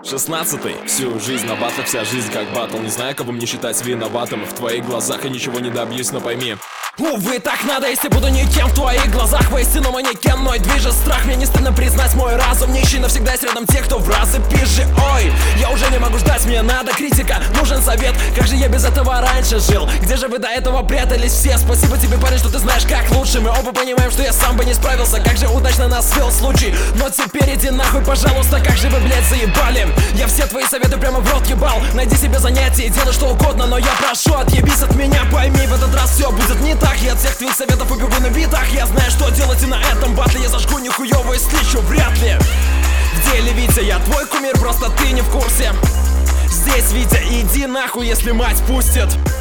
16-й. Всю жизнь на батлах, вся жизнь как батл. Не знаю, кого мне считать виноватым. В твоих глазах я ничего не добьюсь, но пойми, увы, так надо, если буду никем в твоих глазах. Воистину манекен, мной движет страх. Мне не стыдно признать, мой разум нищий, навсегда есть рядом те, кто в разы пизже. Ой, я уже не могу ждать, мне надо критика, нужен совет. Как же я без этого раньше жил? Где же вы до этого прятались все? Спасибо тебе, парень, что ты знаешь, как лучше. Мы оба понимаем, что я сам бы не справился. Как же удачно нас свел случай. Но теперь иди нахуй, пожалуйста, как же вы, блядь, заебали. Я все твои советы прямо в рот ебал. Найди себе занятие, делай что угодно, но я прошу, отъебись от меня. Пойми, в этот раз все будет не так. Я от всех твоих советов убегу на битах. Я знаю, что делать, и на этом батле я зажгу нихуевую сличу, вряд ли. В деле, Витя, я твой кумир, просто ты не в курсе. Здесь, Витя, иди нахуй, если мать пустит.